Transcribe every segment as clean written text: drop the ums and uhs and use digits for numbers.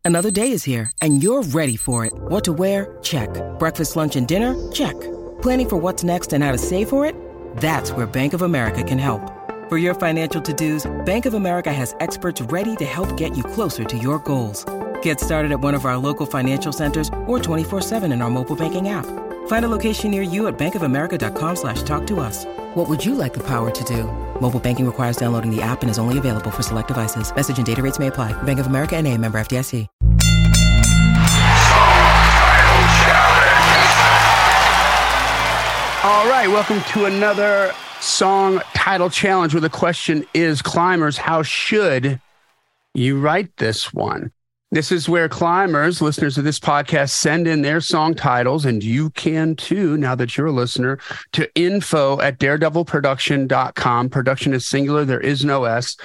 Another day is here, and you're ready for it. What to wear? Check. Breakfast, lunch, and dinner? Check. Planning for what's next and how to save for it? That's where Bank of America can help. For your financial to-dos, Bank of America has experts ready to help get you closer to your goals. Get started at one of our local financial centers or 24/7 in our mobile banking app. Find a location near you at bankofamerica.com/talktous. What would you like the power to do? Mobile banking requires downloading the app and is only available for select devices. Message and data rates may apply. Bank of America N.A., member FDIC. All right, welcome to another song title challenge where the question is, climbers, how should you write this one? This is where climbers, listeners of this podcast, send in their song titles, and you can too, now that you're a listener, to info@daredevilproduction.com. Production is singular. There is no S.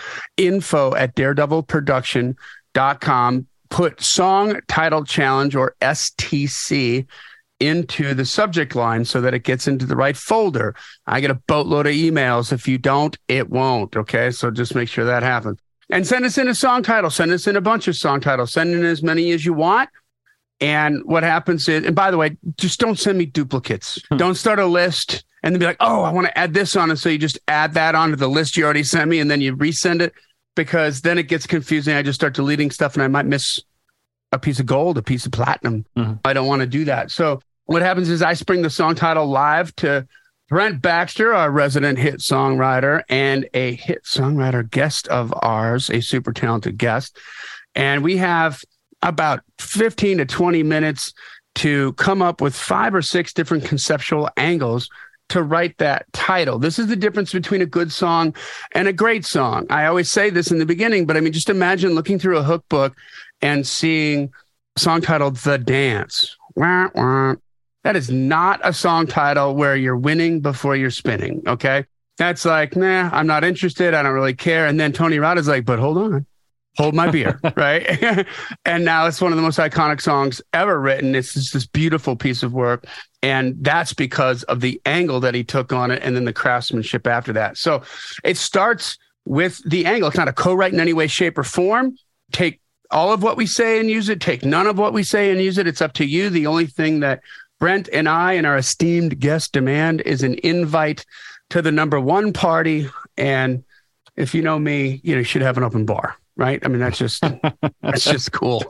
info@daredevilproduction.com. Put song title challenge, or STC, into the subject line so that it gets into the right folder. I get a boatload of emails. If you don't, it won't. Okay. So just make sure that happens. And send us in a song title. Send us in a bunch of song titles. Send in as many as you want. And what happens is, and by the way, just don't send me duplicates. Don't start a list and then be like, oh, I want to add this on. And so you just add that onto the list you already sent me, and then you resend it, because then it gets confusing. I just start deleting stuff and I might miss a piece of gold, a piece of platinum. I don't want to do that. So what happens is I bring the song title live to Brent Baxter, our resident hit songwriter and a hit songwriter guest of ours, a super talented guest. And we have about 15 to 20 minutes to come up with 5 or 6 different conceptual angles to write that title. This is the difference between a good song and a great song. I always say this in the beginning, but I mean, just imagine looking through a hook book and seeing a song titled The Dance. Wah, wah. That is not a song title where you're winning before you're spinning, okay? That's like, nah, I'm not interested. I don't really care. And then Tony Rada's like, but hold on, hold my beer, right? And now it's one of the most iconic songs ever written. It's just this beautiful piece of work. And that's because of the angle that he took on it and then the craftsmanship after that. So it starts with the angle. It's not a co-write in any way, shape, or form. Take all of what we say and use it. Take none of what we say and use it. It's up to you. The only thing that Brent and I and our esteemed guest demand is an invite to the number one party. And if you know me, you should have an open bar, right? I mean, that's just cool.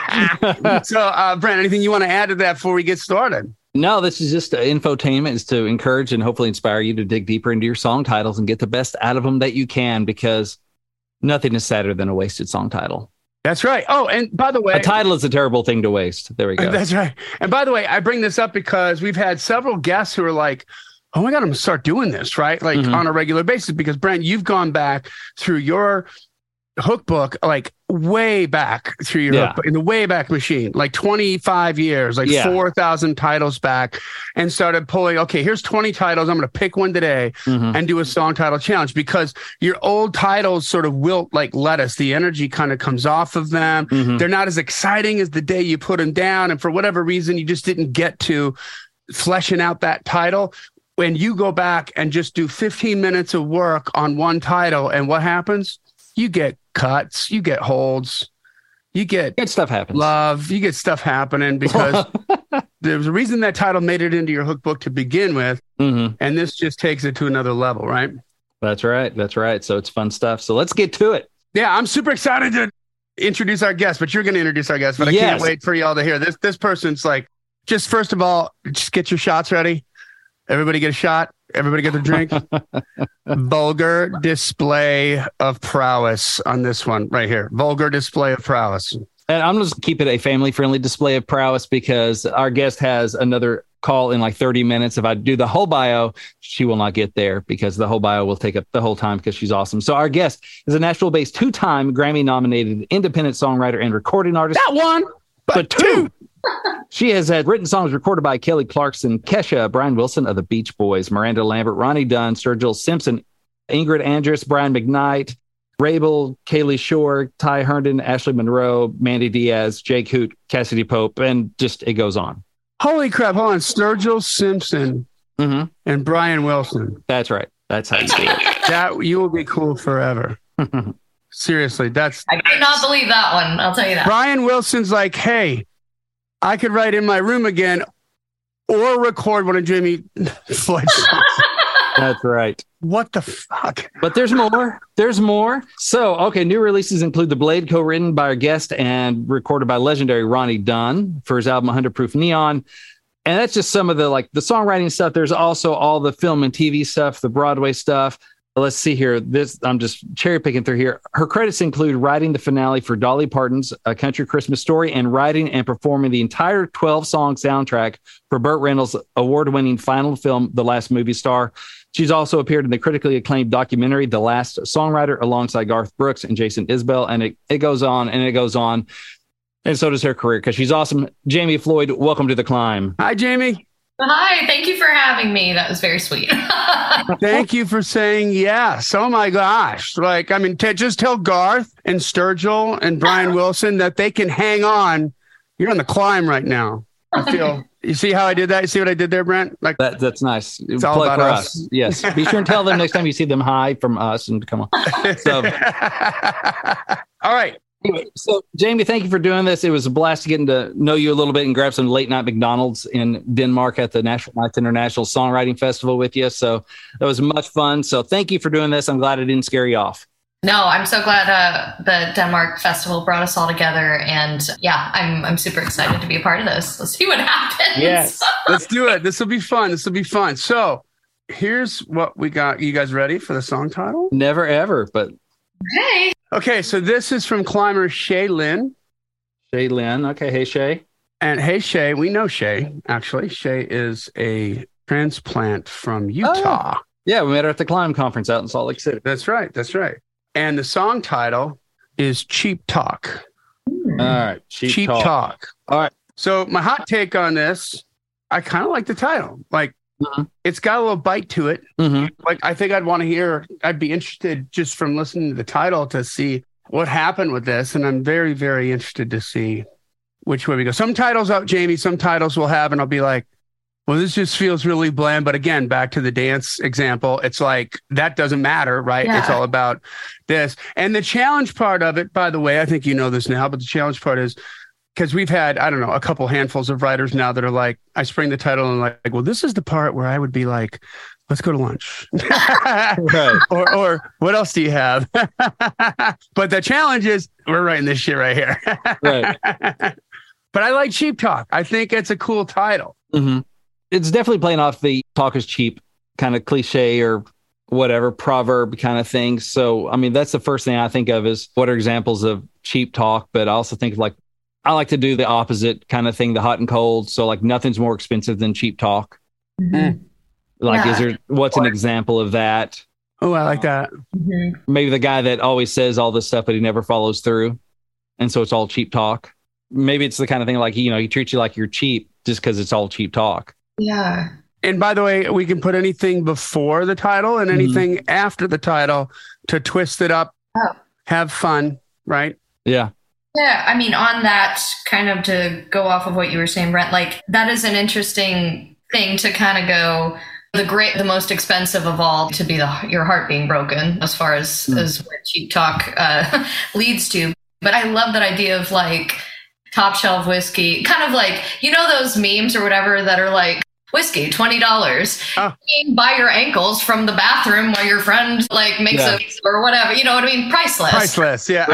So, Brent, anything you want to add to that before we get started? No, this is just infotainment, is to encourage and hopefully inspire you to dig deeper into your song titles and get the best out of them that you can, because nothing is sadder than a wasted song title. That's right. Oh, and by the way, a title is a terrible thing to waste. There we go. That's right. And by the way, I bring this up because we've had several guests who are like, oh my God, I'm going to start doing this, right? Like on a regular basis, because Brent, you've gone back through your hook book, like way back through your hook book, in the way back machine, like 25 years, like 4,000 titles back, and started pulling, okay, here's 20 titles. I'm going to pick one today and do a song title challenge, because your old titles sort of wilt like lettuce. The energy kind of comes off of them. They're not as exciting as the day you put them down. And for whatever reason, you just didn't get to fleshing out that title. When you go back and just do 15 minutes of work on one title, and what happens? You get cuts, you get holds, you get stuff happens. Love, you get stuff happening, because there's a reason that title made it into your hook book to begin with. And this just takes it to another level, right? That's right. That's right. So it's fun stuff. So let's get to it. Yeah, I'm super excited to introduce our guest, but you're going to introduce our guest, but I can't wait for y'all to hear this. This person's like, just first of all, just get your shots ready. Everybody get a shot. Everybody get their drink. Vulgar display of prowess on this one right here. Vulgar display of prowess. And I'm just keep it a family-friendly display of prowess, because our guest has another call in like 30 minutes. If I do the whole bio, she will not get there, because the whole bio will take up the whole time, because she's awesome. So our guest is a Nashville-based 2-time Grammy-nominated independent songwriter and recording artist. Not one, but two. She has had written songs recorded by Kelly Clarkson, Kesha, Brian Wilson of the Beach Boys, Miranda Lambert, Ronnie Dunn, Sturgill Simpson, Ingrid Andress, Brian McKnight, Rabel, Kaylee Shore, Ty Herndon, Ashley Monroe, Mandy Diaz, Jake Hoot, Cassidy Pope, and just it goes on. Holy crap. Hold on. Sturgill Simpson and Brian Wilson. That's right. That's how you do it. That you will be cool forever. Seriously, that's. I could not believe that one. I'll tell you that. Brian Wilson's like, hey, I could write In My Room Again or record one of Jamie Floyd's songs. That's right. What the fuck? But there's more. There's more. So, okay, new releases include The Blade, co-written by our guest and recorded by legendary Ronnie Dunn for his album 100 Proof Neon. And that's just some of the the songwriting stuff. There's also all the film and TV stuff, the Broadway stuff. Let's see here. I'm just cherry picking through here. Her credits include writing the finale for Dolly Parton's A Country Christmas Story and writing and performing the entire 12-song soundtrack for Burt Reynolds' award-winning final film, The Last Movie Star. She's also appeared in the critically acclaimed documentary, The Last Songwriter, alongside Garth Brooks and Jason Isbell. And it goes on and it goes on. And so does her career because she's awesome. Jamie Floyd, welcome to The Climb. Hi, Jamie. Hi, thank you for having me. That was very sweet. Thank you for saying yes. Oh my gosh. Like, I mean, just tell Garth and Sturgill and Brian Wilson that they can hang on. You're on The Climb right now. I feel, you see how I did that? You see what I did there, Brent? Like that's nice. It's all about us. Yes. Be sure and tell them next time you see them hi from us and come on. So, all right. Anyway, so Jamie, thank you for doing this. It was a blast getting to know you a little bit and grab some late night McDonald's in Denmark at the National Nights International Songwriting Festival with you. So that was much fun. So thank you for doing this. I'm glad it didn't scare you off. No, I'm so glad the Denmark Festival brought us all together. And yeah, I'm super excited to be a part of this. Let's see what happens. Yes, let's do it. This will be fun. This will be fun. So here's what we got. You guys ready for the song title? Never, ever, but. Hey. Okay, so this is from climber Shay Lynn. Shay Lynn. Okay, hey, Shay. And hey, Shay, we know Shay, actually. Shay is a transplant from Utah. Oh. Yeah, we met her at the Climb Conference out in Salt Lake City. That's right. That's right. And the song title is Cheap Talk. All right. Cheap Talk. All right. So my hot take on this, I kind of like the title. Like, it's got a little bite to it. Like, I think I'd be interested just from listening to the title to see what happened with this. And I'm very, very interested to see which way we go. Some titles out, Jamie, some titles we'll have, and I'll be like, well, this just feels really bland. But again, back to the dance example, it's like, that doesn't matter, right? Yeah. It's all about this. And the challenge part of it, by the way, I think you know this now, but the challenge part is, because we've had, I don't know, a couple handfuls of writers now that are like, I spring the title and like, well, this is the part where I would be like, let's go to lunch. Right. Or what else do you have? But the challenge is we're writing this shit right here. Right. But I like Cheap Talk. I think it's a cool title. It's definitely playing off the talk is cheap kind of cliche or whatever proverb kind of thing. So, I mean, that's the first thing I think of is what are examples of cheap talk. But I also think like, I like to do the opposite kind of thing, the hot and cold. So like nothing's more expensive than cheap talk. Like, what's an example of that? Oh, I like that. Maybe the guy that always says all this stuff, but he never follows through. And so it's all cheap talk. Maybe it's the kind of thing like, he treats you like you're cheap just because it's all cheap talk. Yeah. And by the way, we can put anything before the title and anything after the title to twist it up, have fun, right? Yeah. Yeah, I mean, on that, kind of to go off of what you were saying, Brent, like that is an interesting thing to kind of go the most expensive of all to be your heart being broken as far as what cheap talk leads to. But I love that idea of like top shelf whiskey, kind of like, those memes or whatever that are like, whiskey, $20. By your ankles from the bathroom while your friend like makes a or whatever. You know what I mean? Priceless. Yeah.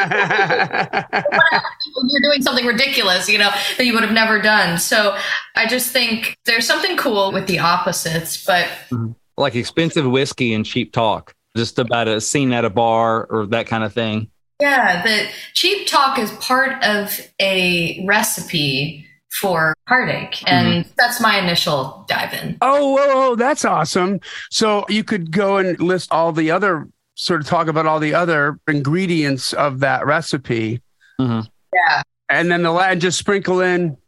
Right. You're doing something ridiculous, that you would have never done. So I just think there's something cool with the opposites, but like expensive whiskey and cheap talk, just about a scene at a bar or that kind of thing. Yeah, the cheap talk is part of a recipe for heartache. And that's my initial dive in. Oh, that's awesome. So you could go and list all the other, sort of talk about all the other ingredients of that recipe. Yeah. And then and just sprinkle in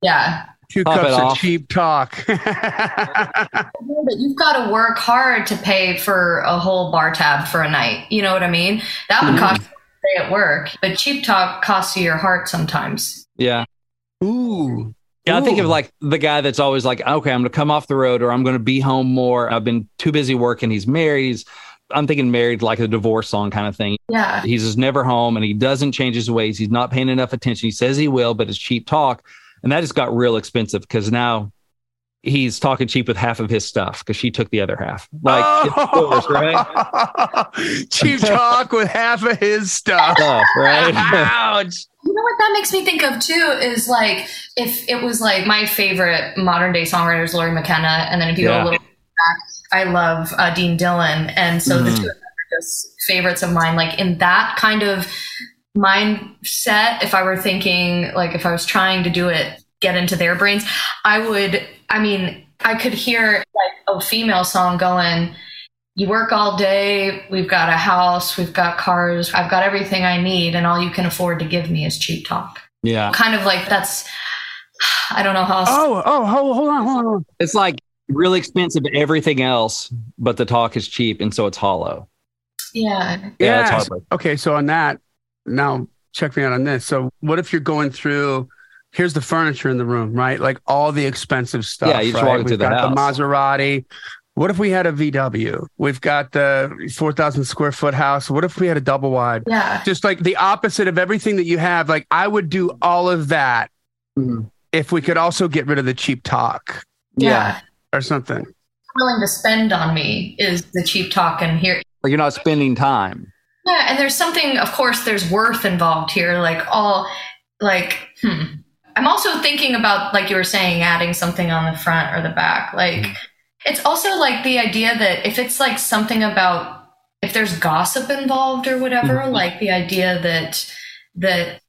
2 cups of cheap talk. But you've got to work hard to pay for a whole bar tab for a night. You know what I mean? That would cost you a day at work. But cheap talk costs you your heart sometimes. Yeah. Ooh. Yeah, I think of like the guy that's always like, okay, I'm going to come off the road or I'm going to be home more. I've been too busy working. He's married. He's I'm thinking married, like a divorce song kind of thing. Yeah. He's just never home and he doesn't change his ways. He's not paying enough attention. He says he will, but it's cheap talk. And that just got real expensive because now he's talking cheap with half of his stuff because she took the other half. Like, it's right? Cheap talk with half of his stuff. Right? Ouch. You know what that makes me think of too is like if it was like my favorite modern day songwriter is Lori McKenna, and then if you go a little back, I love Dean Dillon, and so the two of them are just favorites of mine. Like in that kind of mindset, if I were thinking like if I was trying to do it, get into their brains, I could hear like a female song going, you work all day, we've got a house, we've got cars, I've got everything I need, and all you can afford to give me is cheap talk. Yeah. Kind of like that's, I don't know how else. Hold on. It's like really expensive everything else, but the talk is cheap, and so it's hollow. Yeah. Yeah, it's hard. Okay, so on that, now check me out on this. So what if you're going through, here's the furniture in the room, right? Like all the expensive stuff. Yeah, you just right? walk into the house. The Maserati. What if we had a VW? We've got the 4,000 square foot house. What if we had a double wide? Yeah. Just like the opposite of everything that you have. Like I would do all of that if we could also get rid of the cheap talk. Yeah. Or something. Willing to spend on me is the cheap talk, and here. Like you're not spending time. Yeah, and there's something, of course, there's worth involved here. I'm also thinking about, like you were saying, adding something on the front or the back. Like, it's also like the idea that if it's like something about, if there's gossip involved or whatever, like the idea that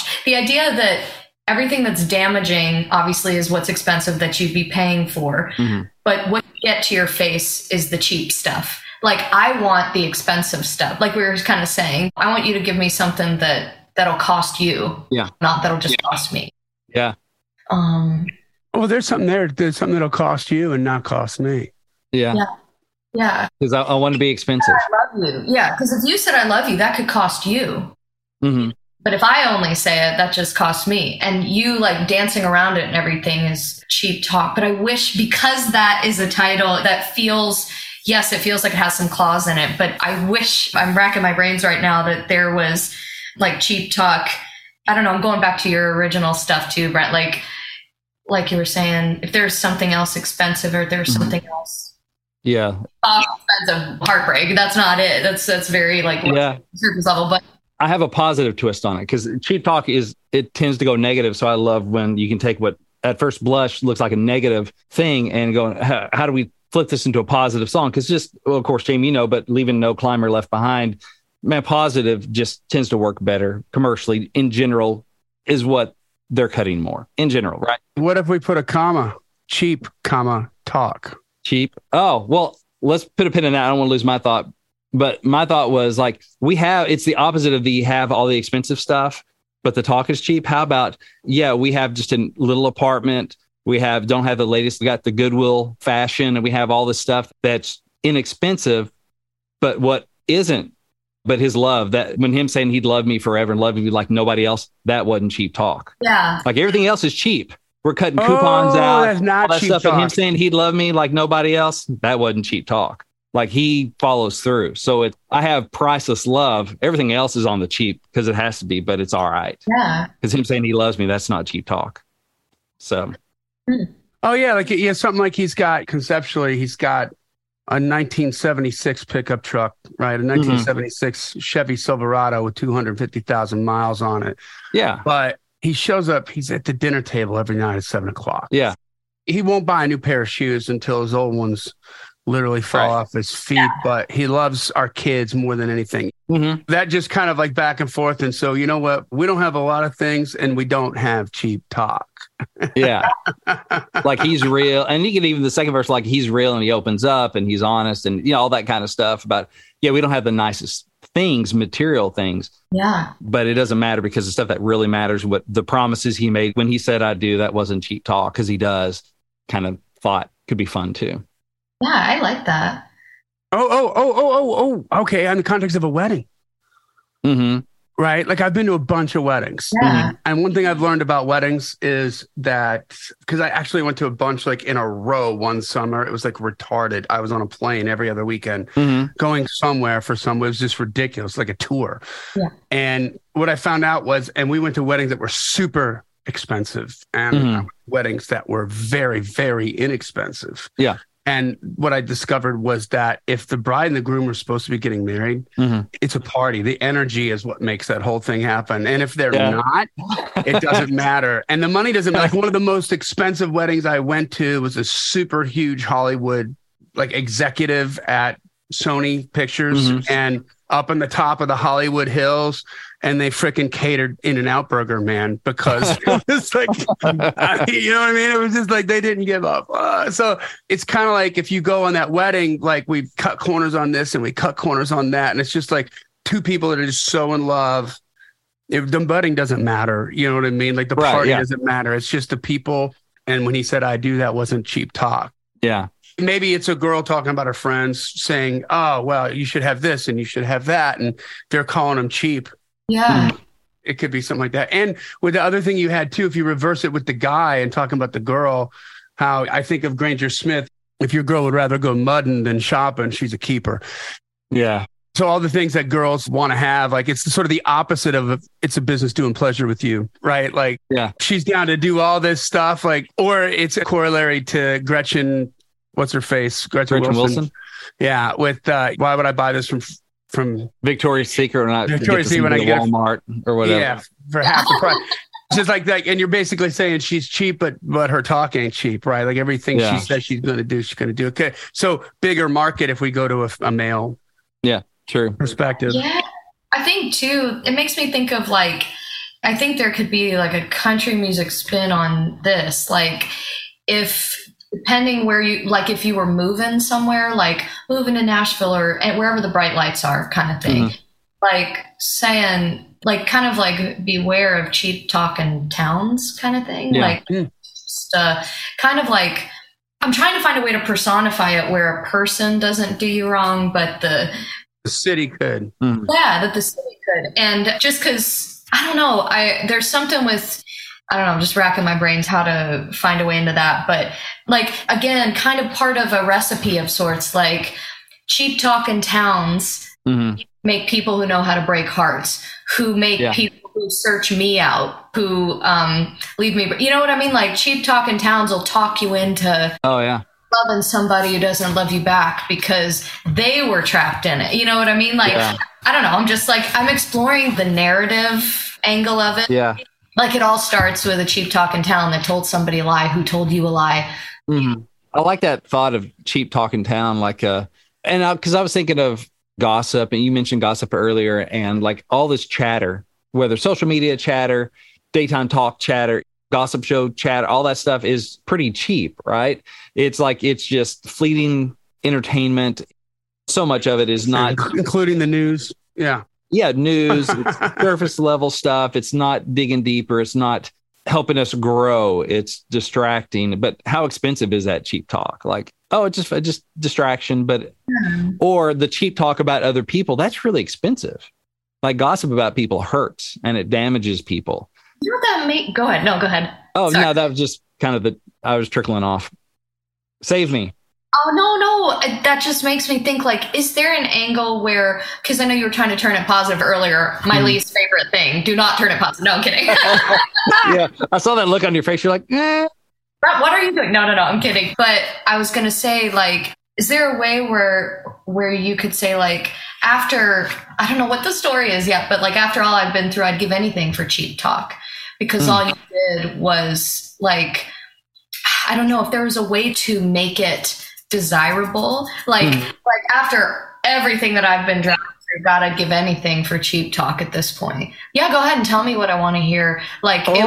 everything that's damaging obviously is what's expensive that you'd be paying for. But what you get to your face is the cheap stuff. Like, I want the expensive stuff. Like we were kind of saying, I want you to give me something that'll cost you. Yeah. Not that'll just cost me. Yeah. Well, there's something there. There's something that'll cost you and not cost me. Yeah. Yeah. Because I want to be expensive. I love you. Yeah. Because if you said I love you, that could cost you. But if I only say it, that just costs me. And you like dancing around it and everything is cheap talk. But I wish, because that is a title that feels, yes, it feels like it has some claws in it. But I wish, I'm racking my brains right now, that there was like cheap talk. I don't know. I'm going back to your original stuff too, Brent. Like you were saying, if there's something else expensive or there's something else. Yeah. Expensive heartbreak. That's not it. That's very like surface level. But I have a positive twist on it because cheap talk it tends to go negative. So I love when you can take what at first blush looks like a negative thing and go, how do we flip this into a positive song? Because of course, Jamie, but leaving no climber left behind, man, positive just tends to work better commercially in general is what they're cutting more in general, right? What if we put a comma, cheap, comma, talk? Cheap. Oh, well, let's put a pin in that. I don't want to lose my thought. But my thought was like, it's the opposite of have all the expensive stuff, but the talk is cheap. How about, we have just a little apartment. We don't have the latest, we got the Goodwill fashion, and we have all this stuff that's inexpensive, but what isn't, but his love, that when him saying he'd love me forever and love me like nobody else, that wasn't cheap talk. Yeah. Like everything else is cheap. We're cutting coupons out, that's not all that cheap stuff. talk. And him saying he'd love me like nobody else, that wasn't cheap talk. Like he follows through. So I have priceless love. Everything else is on the cheap because it has to be, but it's all right. Yeah. Because him saying he loves me, that's not cheap talk. So. Oh yeah. Something like he's got a 1976 pickup truck, right? A 1976 Chevy Silverado with 250,000 miles on it. Yeah. But he shows up, he's at the dinner table every night at 7:00. Yeah. He won't buy a new pair of shoes until his old ones literally fall off his feet, but he loves our kids more than anything. That just kind of like back and forth. And so, you know what? We don't have a lot of things and we don't have cheap talk. Yeah. Like he's real. And you can even the second verse, like he's real and he opens up and he's honest and, all that kind of stuff about, we don't have the nicest things, material things. Yeah. But it doesn't matter because the stuff that really matters, what the promises he made when he said, I do, that wasn't cheap talk because he does kind of thought could be fun too. Yeah, I like that. Oh. Okay. In the context of a wedding. Right. Like I've been to a bunch of weddings. Yeah. And one thing I've learned about weddings is that because I actually went to a bunch like in a row one summer, it was like retarded. I was on a plane every other weekend going somewhere for it was just ridiculous, like a tour. Yeah. And what I found out was, and we went to weddings that were super expensive and weddings that were very, very inexpensive. Yeah. And what I discovered was that if the bride and the groom are supposed to be getting married, it's a party. The energy is what makes that whole thing happen. And if they're not, it doesn't matter. And the money doesn't matter. Like one of the most expensive weddings I went to was a super huge Hollywood, like executive at Sony Pictures and up on the top of the Hollywood Hills. And they freaking catered In-N-Out Burger, man, because it was like, you know what I mean? It was just like they didn't give up. So it's kind of like if you go on that wedding, like we cut corners on this and we cut corners on that. And it's just like two people that are just so in love. The wedding doesn't matter. You know what I mean? Like the party doesn't matter. It's just the people. And when he said, I do, that wasn't cheap talk. Yeah. Maybe it's a girl talking about her friends saying, oh, well, you should have this and you should have that. And they're calling them cheap. Yeah. It could be something like that. And with the other thing you had too, if you reverse it with the guy and talking about the girl, how I think of Granger Smith, if your girl would rather go mudding than shopping, she's a keeper. Yeah. So all the things that girls want to have, like it's sort of the opposite of it's a business doing pleasure with you, right? Like she's down to do all this stuff, like, or it's a corollary to Gretchen, what's her face? Gretchen Wilson. Yeah. With why would I buy this from Victoria's Secret or not? Victoria's Secret when I get Walmart or whatever. Yeah, for half the price. It's just like that, and you're basically saying she's cheap, but her talk ain't cheap, right? Like everything she says she's going to do, she's going to do. Okay, so bigger market if we go to a male, true perspective. Yeah, I think too. It makes me think of like, I think there could be like a country music spin on this, like if. Depending where you, like if you were moving somewhere, like moving to Nashville or wherever the bright lights are kind of thing, like saying, like kind of like beware of cheap talking towns kind of thing. Like just, kind of like, I'm trying to find a way to personify it where a person doesn't do you wrong, but the city could. Yeah, that the city could. And just because, I don't know, there's something with, I don't know, I'm just racking my brains how to find a way into that. But like, again, kind of part of a recipe of sorts, like cheap talking towns make people who know how to break hearts, who make people who search me out, who leave me. You know what I mean? Like cheap talking towns will talk you into loving somebody who doesn't love you back because they were trapped in it. You know what I mean? Like, I don't know. I'm just like, I'm exploring the narrative angle of it. Yeah. Like it all starts with a cheap talking town that told somebody a lie who told you a lie. I like that thought of cheap talking town, like and because I was thinking of gossip, and you mentioned gossip earlier, and like all this chatter, whether social media chatter, daytime talk chatter, gossip show chatter, all that stuff is pretty cheap, right? It's like it's just fleeting entertainment. So much of it is not, including the news. Yeah, news, it's surface level stuff. It's not digging deeper. It's not helping us grow. It's distracting. But how expensive is that cheap talk? Like, oh, it's just distraction. But or the cheap talk about other people, that's really expensive. Like gossip about people hurts and it damages people. You know what that make? Go ahead. No, go ahead. Oh, sorry. No, that was just kind of I was trickling off. Save me. Oh, no. That just makes me think, like, is there an angle where, because I know you were trying to turn it positive earlier, my least favorite thing, do not turn it positive. No, I'm kidding. Yeah, I saw that look on your face. You're like, what are you doing? No, I'm kidding. But I was going to say, like, is there a way where you could say, like, after, I don't know what the story is yet, but like after all I've been through, I'd give anything for cheap talk because all you did was like, I don't know if there was a way to make it desirable, like after everything that I've been dragged through, God, I'd give anything for cheap talk at this point. Yeah, go ahead and tell me what I want to hear. Like, like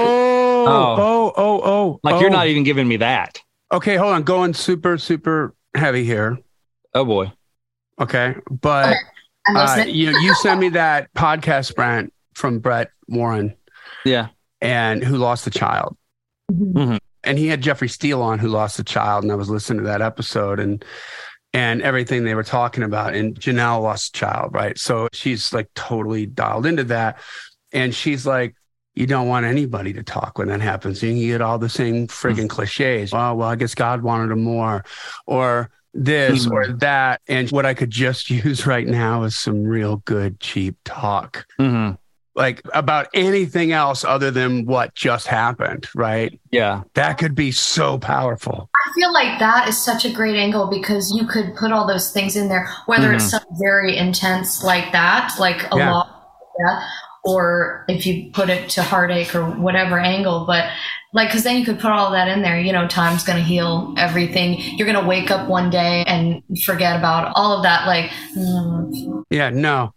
you're not even giving me that. Okay, hold on, going super, super heavy here. Oh boy. Okay, but you sent me that podcast, Brent, from Brett Warren. Yeah, and who lost a child. And he had Jeffrey Steele on, who lost a child, and I was listening to that episode, and and everything they were talking about. And Janelle lost a child, right? So she's like totally dialed into that. And she's like, you don't want anybody to talk when that happens. You get all the same friggin' cliches. Oh, well, I guess God wanted him more, or this or that. And what I could just use right now is some real good, cheap talk. Like about anything else other than what just happened, right? Yeah. That could be so powerful. I feel like that is such a great angle because you could put all those things in there, whether it's something very intense like that, like a lot of death, or if you put it to heartache or whatever angle. But like, because then you could put all that in there, you know, time's going to heal everything. You're going to wake up one day and forget about all of that. Like, yeah, no.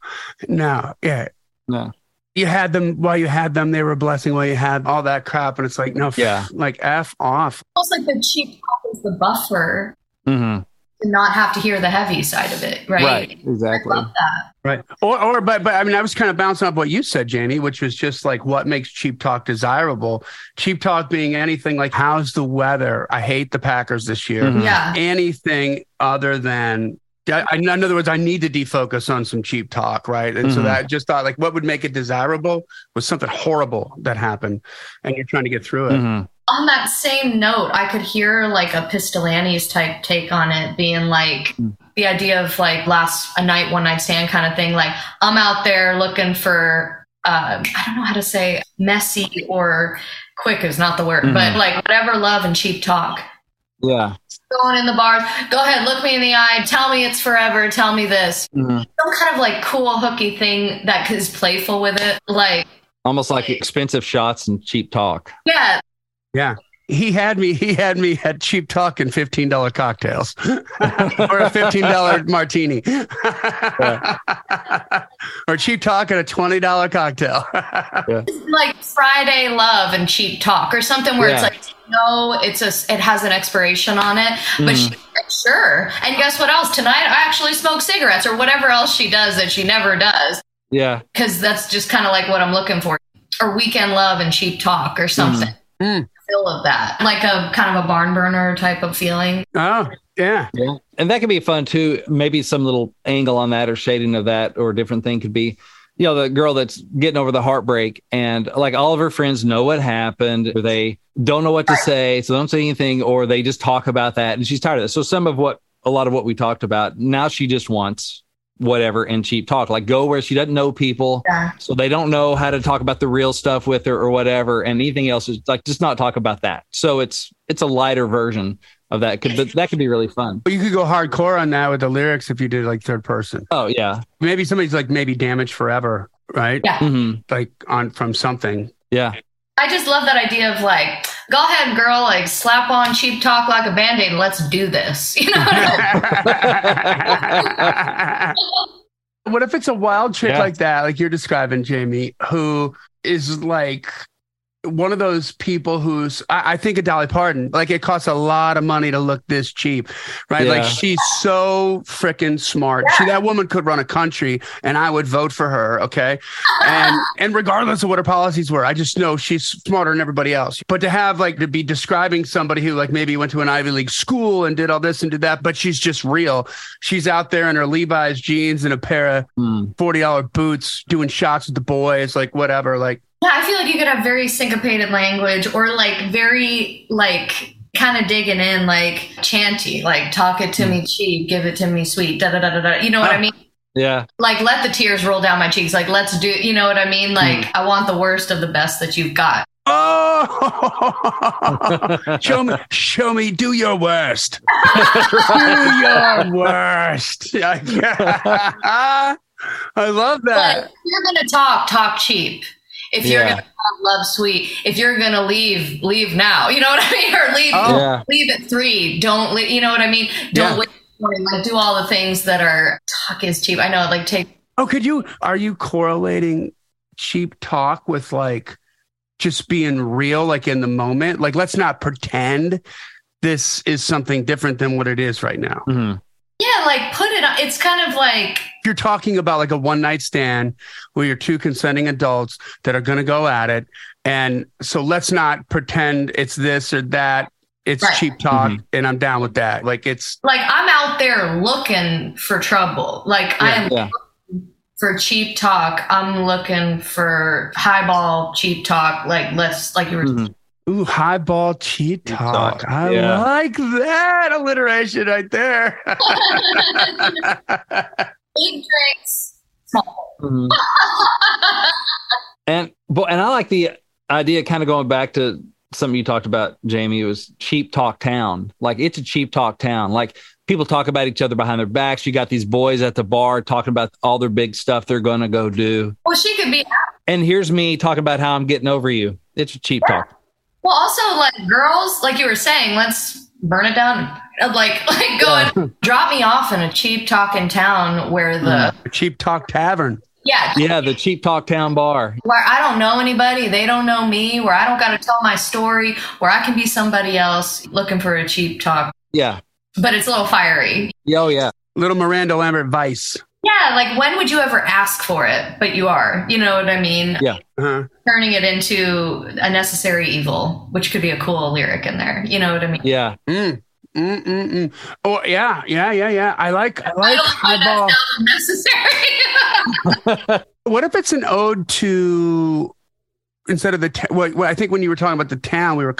You had them while you had them. They were a blessing while you had all that crap. And it's like, no, like F off. Almost like the cheap talk is the buffer to not have to hear the heavy side of it. Right. Exactly. I love that. Right. But I mean, I was kind of bouncing off what you said, Jamie, which was just like what makes cheap talk desirable. Cheap talk being anything like, how's the weather? I hate the Packers this year. Yeah. Anything other than, in other words, I need to defocus on some cheap talk, right? And so that just thought, like, what would make it desirable was something horrible that happened, and you're trying to get through it. On that same note, I could hear like a Pistolantes type take on it, being like the idea of like a night, one night stand kind of thing. Like, I'm out there looking for, I don't know how to say messy or quick is not the word, but like whatever love and cheap talk. Yeah. Going in the bars, go ahead, look me in the eye, tell me it's forever, tell me this. Some kind of like cool hooky thing that is playful with it. Like almost like expensive shots and cheap talk. Yeah. Yeah. He had me at cheap talk and $15 cocktails or a $15 martini or cheap talk and a $20 cocktail. Like Friday love and cheap talk or something where it's like, no, it has an expiration on it, but she's like, sure. And guess what else? Tonight I actually smoke cigarettes or whatever else she does that she never does. Yeah. Because that's just kind of like what I'm looking for. Or weekend love and cheap talk or something. Feel of that, like a kind of a barn burner type of feeling. Oh, yeah. And that could be fun too. Maybe some little angle on that or shading of that or a different thing could be, you know, the girl that's getting over the heartbreak and like all of her friends know what happened, or they don't know what to say, so don't say anything, or they just talk about that and she's tired of it. So a lot of what we talked about, now she just wants whatever in cheap talk, like go where she doesn't know people, so they don't know how to talk about the real stuff with her or whatever, and anything else is like just not talk about that. So it's a lighter version of that. That could be really fun. But you could go hardcore on that with the lyrics if you did like third person. Oh yeah, maybe somebody's like maybe damaged forever, right? Yeah. Like from something. Yeah. I just love that idea of like, go ahead, girl, like slap on cheap talk like a Band-Aid. Let's do this. You know what I mean? What if it's a wild chick like that, like you're describing, Jamie, who is like one of those people who's, I think of Dolly Parton, like it costs a lot of money to look this cheap, right? Yeah. Like she's so freaking smart. That woman could run a country and I would vote for her. Okay. And regardless of what her policies were, I just know she's smarter than everybody else. But to have like, to be describing somebody who like maybe went to an Ivy League school and did all this and did that, but she's just real. She's out there in her Levi's jeans and a pair of $40 boots doing shots with the boys, like whatever, like, yeah, I feel like you could have very syncopated language or like very like kind of digging in like chanty, like talk it to me cheap, give it to me sweet, da da da da da. You know what I mean? Yeah. Like let the tears roll down my cheeks. Like let's do, you know what I mean? Like I want the worst of the best that you've got. Oh, show me, do your worst. Do your worst. I love that. But if you're going to talk cheap. If you're going to love sweet, if you're going to leave now, you know what I mean? Or leave at 3. Don't leave, you know what I mean? Don't wait. Like do all the things that are talk is cheap. I know, like take. Oh, are you correlating cheap talk with like just being real, like in the moment? Like, let's not pretend this is something different than what it is right now. Yeah, like put it on. It's kind of like you're talking about like a one night stand where you're two consenting adults that are going to go at it. And so let's not pretend it's this or that. It's cheap talk and I'm down with that. Like it's like I'm out out there looking for trouble. Like I am looking for cheap talk. I'm looking for highball cheap talk. Like you were. Ooh, highball cheap talk. I like that alliteration right there. Big drinks. And I like the idea, kind of going back to something you talked about, Jamie. It was cheap talk town. Like, it's a cheap talk town. Like, people talk about each other behind their backs. You got these boys at the bar talking about all their big stuff they're going to go do. Well, she could be. And here's me talking about how I'm getting over you. It's a cheap talk. Well, also, like, girls, like you were saying, let's burn it down. Like going, drop me off in a cheap talk in town where the cheap talk tavern. Yeah, the cheap talk town bar. Where I don't know anybody, they don't know me, where I don't got to tell my story, where I can be somebody else looking for a cheap talk. Yeah. But it's a little fiery. Oh, yeah. Little Miranda Lambert Vice. Yeah, like, when would you ever ask for it? But you are. You know what I mean? Yeah. Turning it into a necessary evil, which could be a cool lyric in there. You know what I mean? Yeah. Oh, yeah. I like highball. Necessary. What if it's an ode to, instead of I think when you were talking about the town, we were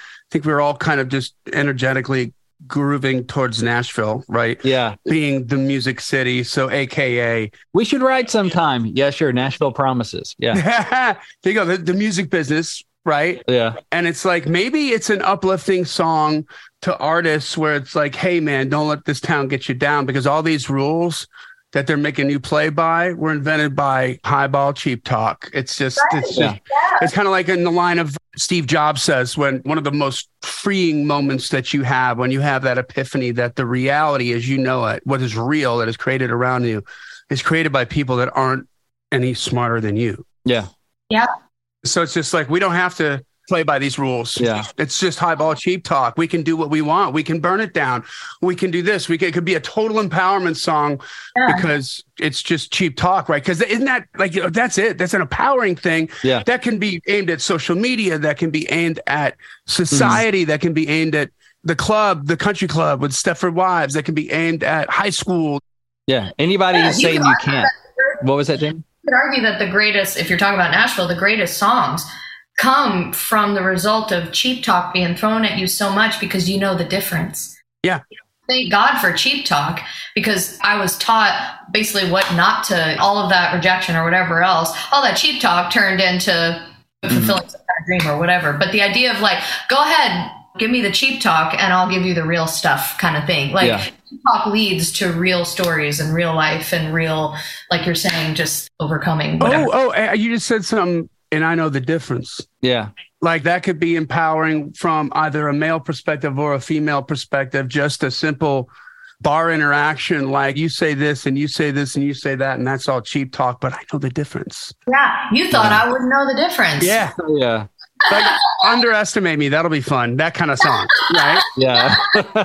all kind of just energetically grooving towards Nashville, right? Yeah. Being the music city. So AKA. We should write sometime. Yeah, sure. Nashville Promises. Yeah. There you go. The music business, right? Yeah. And it's like, maybe it's an uplifting song to artists where it's like, hey, man, don't let this town get you down, because all these rules that they're making you play by were invented by highball cheap talk. It's just, it's kind of like in the line of Steve Jobs says, when one of the most freeing moments that you have, when you have that epiphany that the reality as you know it, what is real that is created around you, is created by people that aren't any smarter than you. Yeah. Yeah. So it's just like, we don't have to play by these rules. Yeah. It's just highball cheap talk. We can do what we want. We can burn it down. We can do this. It could be a total empowerment song because it's just cheap talk, right? Because isn't that like, that's it. That's an empowering thing. Yeah. That can be aimed at social media. That can be aimed at society. That can be aimed at the club, the country club with Stepford Wives. That can be aimed at high school. Yeah. Anybody who's saying you can't. What was that, Jamie? You could argue that the greatest, if you're talking about Nashville, the greatest songs come from the result of cheap talk being thrown at you so much because you know the difference. Yeah. Thank God for cheap talk, because I was taught basically what not to, all of that rejection or whatever else, all that cheap talk turned into fulfilling some kind of dream or whatever. But the idea of like, go ahead, give me the cheap talk and I'll give you the real stuff kind of thing. Like cheap talk leads to real stories and real life and real, like you're saying, just overcoming whatever. You just said something. And I know the difference. Yeah. Like, that could be empowering from either a male perspective or a female perspective, just a simple bar interaction. Like, you say this and you say this and you say that, and that's all cheap talk, but I know the difference. Yeah. You thought I wouldn't know the difference. Yeah. Yeah. Like, underestimate me. That'll be fun. That kind of song. Right? Yeah.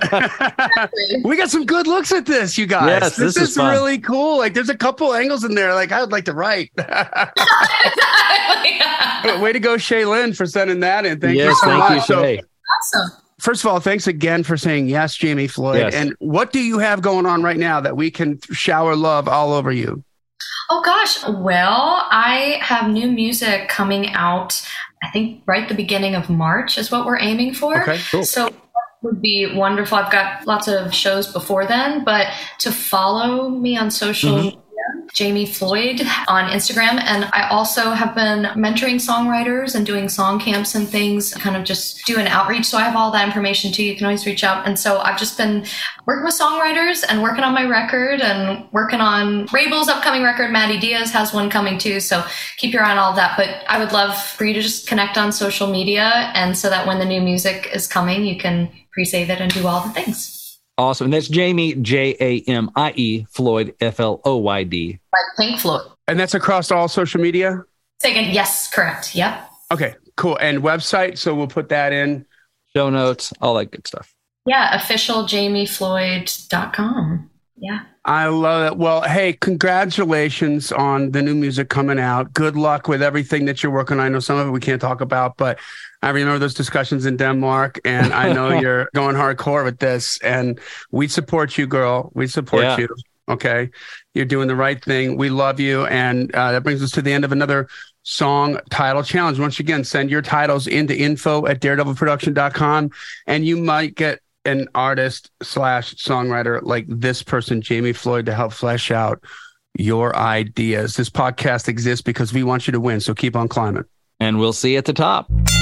We got some good looks at this, you guys. Yes, this is fun. really cool. Like, there's a couple angles in there. Like, I would like to write. Way to go, Shaylin, for sending that in. Thank you so much. Shay. Awesome. First of all, thanks again for saying yes, Jamie Floyd. Yes. And what do you have going on right now that we can shower love all over you? Oh, gosh. Well, I have new music coming out, I think right at the beginning of March is what we're aiming for. Okay, cool. So would be wonderful. I've got lots of shows before then, but to follow me on social media, Jamie Floyd on Instagram. And I also have been mentoring songwriters and doing song camps and things, kind of just doing outreach. So I have all that information too. You can always reach out. And so I've just been working with songwriters and working on my record and working on Rabel's upcoming record. Maddie Diaz has one coming too. So keep your eye on all of that. But I would love for you to just connect on social media. And so that when the new music is coming, you can pre-save it and do all the things. Awesome. And that's Jamie, Jamie, Floyd, Floyd. Like Pink Floyd. And that's across all social media? Second, yes, correct. Yep. Okay, cool. And website, so we'll put that in. Show notes, all that good stuff. Yeah, officialjamiefloyd.com. Yeah. I love it. Well, hey, congratulations on the new music coming out. Good luck with everything that you're working on. I know some of it we can't talk about, but I remember those discussions in Denmark, and I know you're going hardcore with this, and we support you, girl. We support you. Okay. You're doing the right thing. We love you. And that brings us to the end of another song title challenge. Once again, send your titles into info@daredevilproduction.com, and you might get an artist/songwriter like this person, Jamie Floyd, to help flesh out your ideas. This podcast exists because we want you to win. So keep on climbing. And we'll see you at the top.